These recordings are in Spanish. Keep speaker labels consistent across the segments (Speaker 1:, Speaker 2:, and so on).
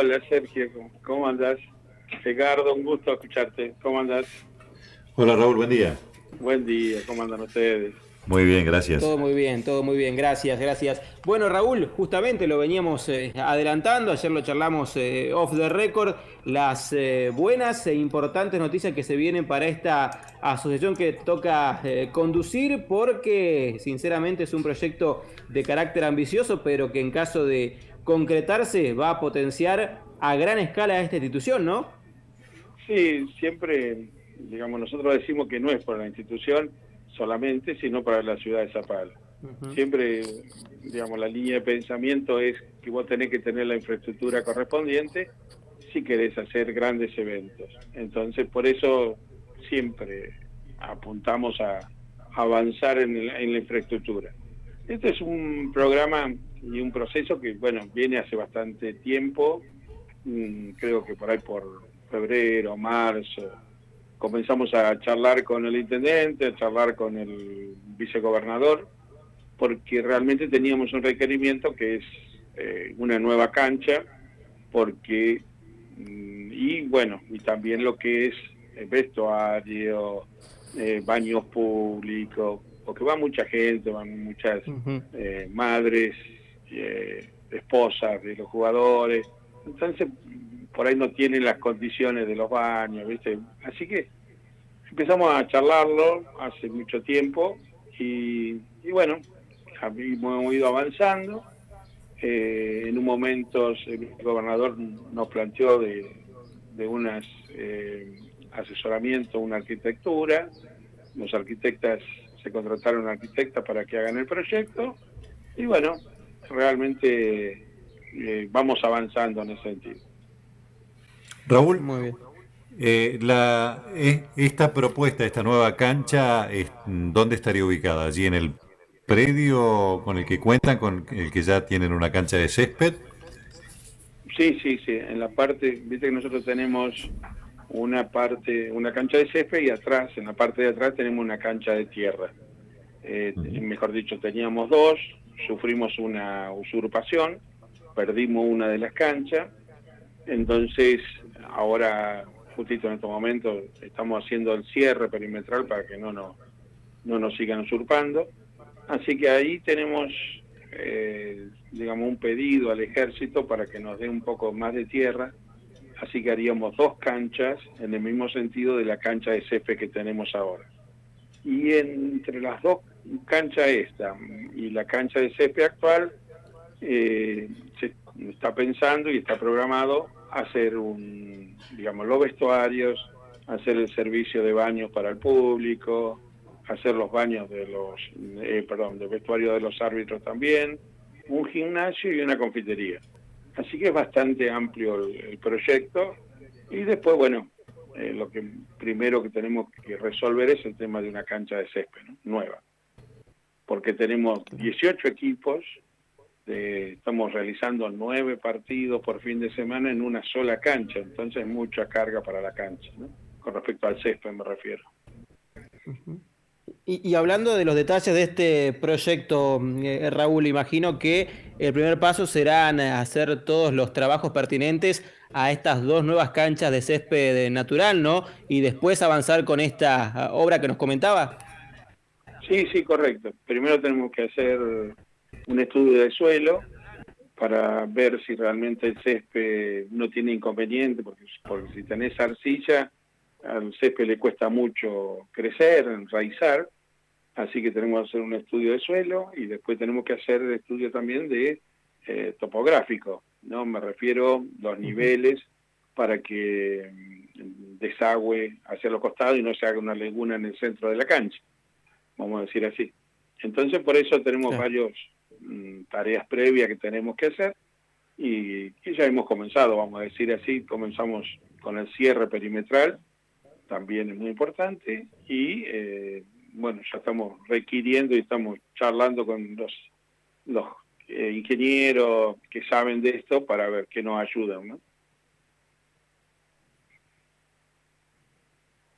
Speaker 1: Hola Sergio, ¿cómo andás? Ricardo, un gusto escucharte. ¿Cómo andás?
Speaker 2: Hola Raúl, buen día.
Speaker 1: Buen día, ¿cómo andan ustedes?
Speaker 2: Muy bien, gracias.
Speaker 3: Todo muy bien, gracias, gracias. Bueno, Raúl, justamente lo veníamos adelantando, ayer lo charlamos off the record, las buenas e importantes noticias que se vienen para esta asociación que toca conducir, porque sinceramente es un proyecto de carácter ambicioso, pero que en caso de concretarse va a potenciar a gran escala esta institución, ¿no?
Speaker 1: Sí, siempre, digamos, nosotros decimos que no es para la institución solamente, sino para la ciudad de Zapala.
Speaker 3: Ujú.
Speaker 1: Siempre, digamos, la línea de pensamiento es que vos tenés que tener la infraestructura correspondiente si querés hacer grandes eventos. Entonces, por eso siempre apuntamos a avanzar en la infraestructura. Este es un programa y un proceso que, bueno, viene hace bastante tiempo, creo que por ahí por febrero, marzo, comenzamos a charlar con el intendente, a charlar con el vicegobernador, porque realmente teníamos un requerimiento que es una nueva cancha, porque, y bueno, y también lo que es vestuario, baños públicos, porque va mucha gente, van muchas
Speaker 3: Ujú.
Speaker 1: madres, esposas de los jugadores, entonces por ahí no tienen las condiciones de los baños, ¿viste? Así que empezamos a charlarlo hace mucho tiempo y bueno, hemos ido avanzando. En un momento el gobernador nos planteó de unas asesoramiento, una arquitectura. Los arquitectas se contrataron arquitectas para que hagan el proyecto y bueno, realmente vamos avanzando en ese sentido.
Speaker 2: Raúl,
Speaker 3: Muy bien.
Speaker 2: esta propuesta, esta nueva cancha, ¿dónde estaría ubicada? ¿Allí en el predio con el que cuentan, con el que ya tienen una cancha de césped?
Speaker 1: Sí, sí, sí, en la parte, viste que nosotros tenemos una parte, una cancha de césped y atrás, en la parte de atrás tenemos una cancha de tierra.
Speaker 2: Ujú.
Speaker 1: Mejor dicho, teníamos dos, sufrimos una usurpación, perdimos una de las canchas, entonces ahora, justito en estos momentos, estamos haciendo el cierre perimetral para que no nos sigan usurpando. Así que ahí tenemos, digamos, un pedido al ejército para que nos dé un poco más de tierra. Así que haríamos dos canchas en el mismo sentido de la cancha de césped que tenemos ahora. Y entre las dos canchas esta y la cancha de césped actual, se está pensando y está programado hacer digamos, los vestuarios, hacer el servicio de baños para el público, hacer los baños de vestuario de los árbitros también, un gimnasio y una confitería. Así que es bastante amplio el proyecto y después, bueno, lo que primero que tenemos que resolver es el tema de una cancha de césped, ¿no? Nueva, porque tenemos 18 equipos, estamos realizando 9 partidos por fin de semana en una sola cancha, entonces mucha carga para la cancha, ¿no? Con respecto al césped me refiero.
Speaker 3: Y hablando de los detalles de este proyecto, Raúl, imagino que el primer paso serán hacer todos los trabajos pertinentes a estas dos nuevas canchas de césped natural, ¿no? Y después avanzar con esta obra que nos comentaba.
Speaker 1: Sí, sí, correcto. Primero tenemos que hacer un estudio de suelo para ver si realmente el césped no tiene inconveniente, porque si tenés arcilla, al césped le cuesta mucho crecer, enraizar, así que tenemos que hacer un estudio de suelo y después tenemos que hacer el estudio también de topográfico, ¿no? Me refiero a los
Speaker 3: Ujú.
Speaker 1: niveles para que desagüe hacia los costados y no se haga una laguna en el centro de la cancha, vamos a decir así. Entonces por eso tenemos
Speaker 3: Claro.
Speaker 1: varios tareas previas que tenemos que hacer y ya hemos comenzado, vamos a decir así, comenzamos con el cierre perimetral, también es muy importante, y bueno, ya estamos requiriendo y estamos charlando con los ingenieros que saben de esto para ver qué nos ayudan, ¿no?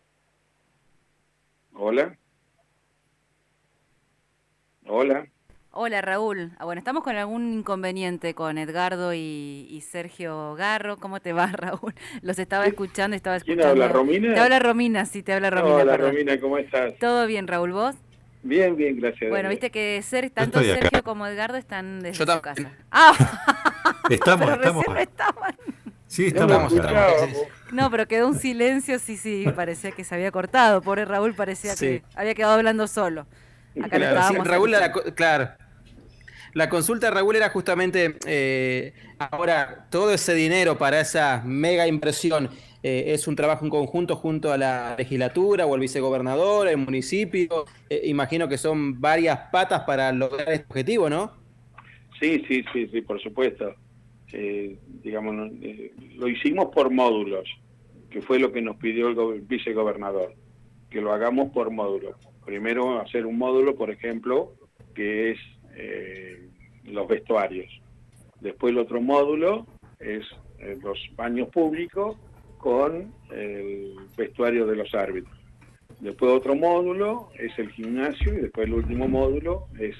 Speaker 1: Hola, hola.
Speaker 4: Hola Raúl, bueno, estamos con algún inconveniente con Edgardo y Sergio Garro. ¿Cómo te va, Raúl? Los estaba escuchando, estaba
Speaker 1: ¿Quién
Speaker 4: escuchando.
Speaker 1: habla, Romina?
Speaker 4: Te habla Romina, sí, te habla Romina,
Speaker 1: Hola,
Speaker 4: perdón.
Speaker 1: Romina, ¿cómo estás?
Speaker 4: ¿Todo bien, Raúl, vos?
Speaker 1: Bien, bien, gracias.
Speaker 4: Bueno,
Speaker 1: Dios.
Speaker 4: viste que
Speaker 2: Yo
Speaker 4: tanto
Speaker 2: estoy acá.
Speaker 4: Sergio como Edgardo están desde
Speaker 3: Yo
Speaker 4: su
Speaker 3: también.
Speaker 4: casa. ¡Ah!
Speaker 2: Estamos,
Speaker 4: Pero
Speaker 2: estamos.
Speaker 4: recién no estaban.
Speaker 2: Sí,
Speaker 1: No me
Speaker 2: estamos acá.
Speaker 1: escuchaba.
Speaker 4: No, pero quedó un silencio, sí, parecía que se había cortado. Pobre Raúl parecía
Speaker 3: Sí.
Speaker 4: que había quedado hablando solo. Acá lo
Speaker 3: Claro, sí,
Speaker 4: estábamos
Speaker 3: Raúl,
Speaker 4: escuchando.
Speaker 3: claro. La consulta de Raúl era justamente, ahora, todo ese dinero para esa mega inversión, ¿es un trabajo en conjunto junto a la legislatura o el vicegobernador, el municipio? Imagino que son varias patas para lograr este objetivo, ¿no?
Speaker 1: Sí, por supuesto. Digamos, lo hicimos por módulos, que fue lo que nos pidió el vicegobernador, que lo hagamos por módulos. Primero hacer un módulo, por ejemplo, que es los vestuarios. Después el otro módulo es los baños públicos con el vestuario de los árbitros. Después otro módulo es el gimnasio y después el último módulo es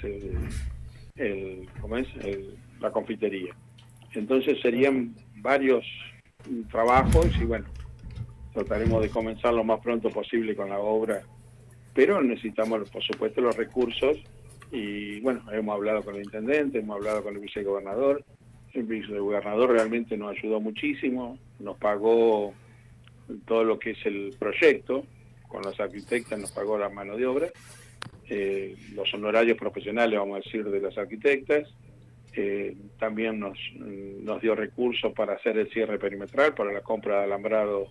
Speaker 1: la confitería. Entonces serían varios trabajos y bueno, trataremos de comenzar lo más pronto posible con la obra, pero necesitamos por supuesto los recursos y bueno, hemos hablado con el intendente, hemos hablado con el vicegobernador. El vicegobernador realmente nos ayudó muchísimo, nos pagó todo lo que es el proyecto, con los arquitectos nos pagó la mano de obra, los honorarios profesionales, vamos a decir, de las arquitectas, también nos dio recursos para hacer el cierre perimetral, para la compra de alambrado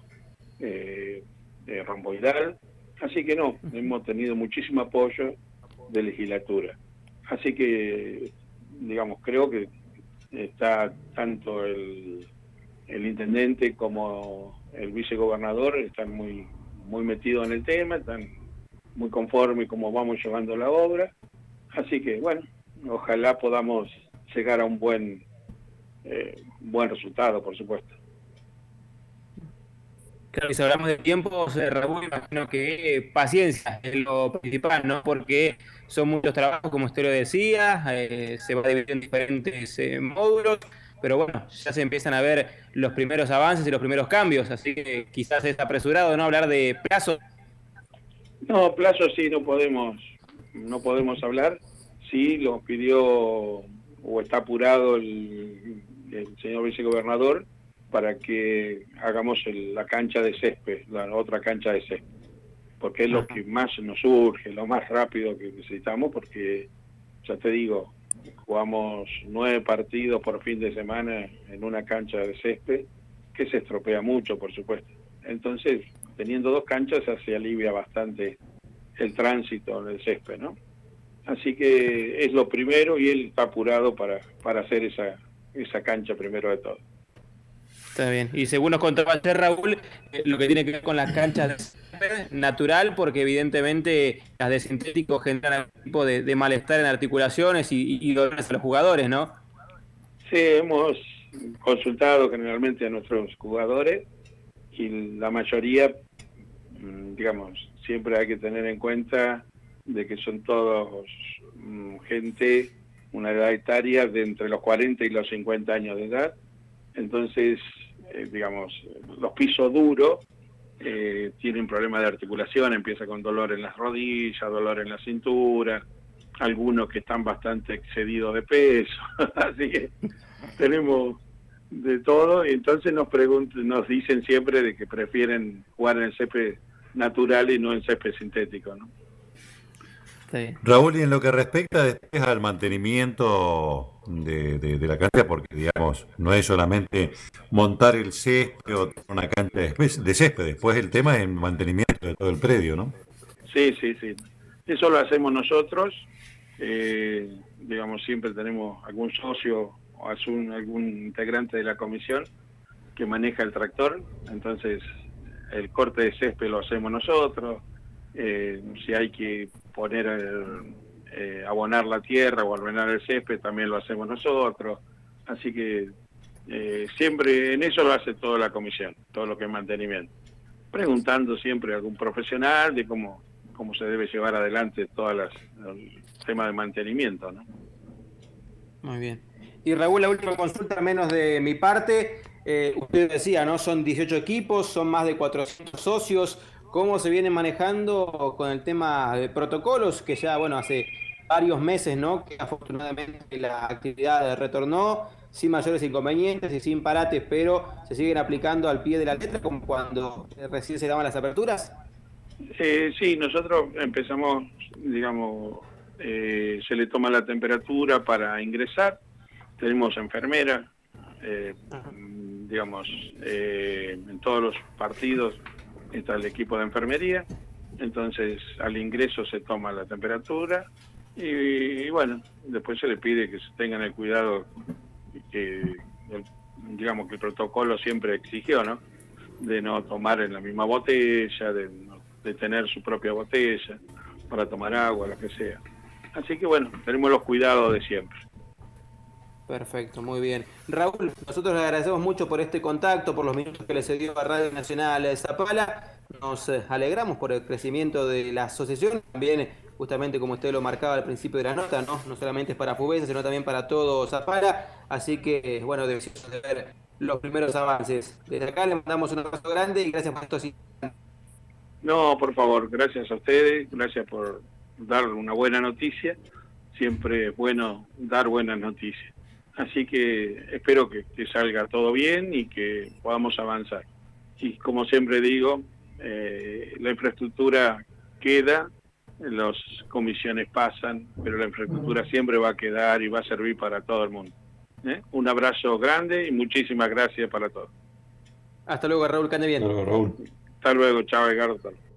Speaker 1: romboidal, así que no, hemos tenido muchísimo apoyo de legislatura. Así que, digamos, creo que está tanto el intendente como el vicegobernador, están muy metidos en el tema, están muy conformes como vamos llevando la obra. Así que, bueno, ojalá podamos llegar a un buen resultado, por supuesto.
Speaker 3: Claro, y si hablamos de tiempos, Raúl, imagino que paciencia es lo principal, ¿no? Porque son muchos trabajos, como usted lo decía, se va a dividir en diferentes módulos, pero bueno, ya se empiezan a ver los primeros avances y los primeros cambios, así que quizás es apresurado no hablar de plazos.
Speaker 1: No, plazo sí no podemos hablar. Sí, lo pidió o está apurado el señor vicegobernador para que hagamos la cancha de césped, la otra cancha de césped, porque es lo que más nos urge, lo más rápido que necesitamos, porque ya te digo, jugamos 9 partidos por fin de semana en una cancha de césped, que se estropea mucho, por supuesto. Entonces, teniendo 2 canchas se alivia bastante el tránsito en el césped, ¿no? Así que es lo primero y él está apurado para hacer esa cancha primero de todo.
Speaker 3: Está bien. Y según nos contaba ayer Raúl, lo que tiene que ver con las canchas de césped, natural, porque evidentemente las de sintético generan algún tipo de malestar en articulaciones y dolores a los jugadores, ¿no?
Speaker 1: Sí, hemos consultado generalmente a nuestros jugadores y la mayoría, digamos, siempre hay que tener en cuenta de que son todos gente, una edad etaria de entre los 40 y los 50 años de edad. Entonces, digamos, los pisos duros tienen problemas de articulación, empieza con dolor en las rodillas, dolor en la cintura, algunos que están bastante excedidos de peso, así que tenemos de todo, y entonces nos dicen siempre de que prefieren jugar en el césped natural y no en césped sintético, ¿no?
Speaker 3: Sí.
Speaker 2: Raúl, y en lo que respecta después al mantenimiento de la cancha, porque digamos, no es solamente montar el césped o tener una cancha de césped, después el tema es el mantenimiento de todo el predio, ¿no?
Speaker 1: Sí. Eso lo hacemos nosotros, digamos, siempre tenemos algún socio o algún integrante de la comisión que maneja el tractor, entonces el corte de césped lo hacemos nosotros, si hay que poner abonar la tierra o abonar el césped también lo hacemos nosotros, así que siempre en eso lo hace toda la comisión, todo lo que es mantenimiento, preguntando siempre a algún profesional de cómo se debe llevar adelante el tema de mantenimiento, ¿no?
Speaker 3: Muy bien. Y Raúl, la última consulta, al menos de mi parte. Usted decía, ¿no? Son 18 equipos, son más de 400 socios. ¿Cómo se viene manejando con el tema de protocolos? Que ya, bueno, hace varios meses, ¿no? Que afortunadamente la actividad retornó sin mayores inconvenientes y sin parates, pero se siguen aplicando al pie de la letra, como cuando recién se daban las aperturas.
Speaker 1: Sí, nosotros empezamos, digamos, se le toma la temperatura para ingresar, tenemos enfermeras, digamos, en todos los partidos está el equipo de enfermería, entonces al ingreso se toma la temperatura y bueno, después se le pide que se tengan el cuidado que, digamos, que el protocolo siempre exigió, ¿no? De no tomar en la misma botella, de tener su propia botella para tomar agua, lo que sea. Así que bueno, tenemos los cuidados de siempre.
Speaker 3: Perfecto, muy bien. Raúl, nosotros le agradecemos mucho por este contacto, por los minutos que le cedió a Radio Nacional de Zapala. Nos alegramos por el crecimiento de la asociación. También, justamente como usted lo marcaba al principio de la nota, no solamente es para Fubesa, sino también para todo Zapala. Así que, bueno, deseosos de ver los primeros avances. Desde acá le mandamos un abrazo grande y gracias por esto.
Speaker 1: No, por favor, gracias a ustedes, gracias por dar una buena noticia. Siempre es bueno dar buenas noticias. Así que espero que salga todo bien y que podamos avanzar. Y como siempre digo, la infraestructura queda, las comisiones pasan, pero la infraestructura siempre va a quedar y va a servir para todo el mundo. Un abrazo grande y muchísimas gracias para todos.
Speaker 3: Hasta luego, Raúl, que ande bien.
Speaker 2: Hasta luego, Raúl.
Speaker 1: Hasta luego, chao, Edgardo.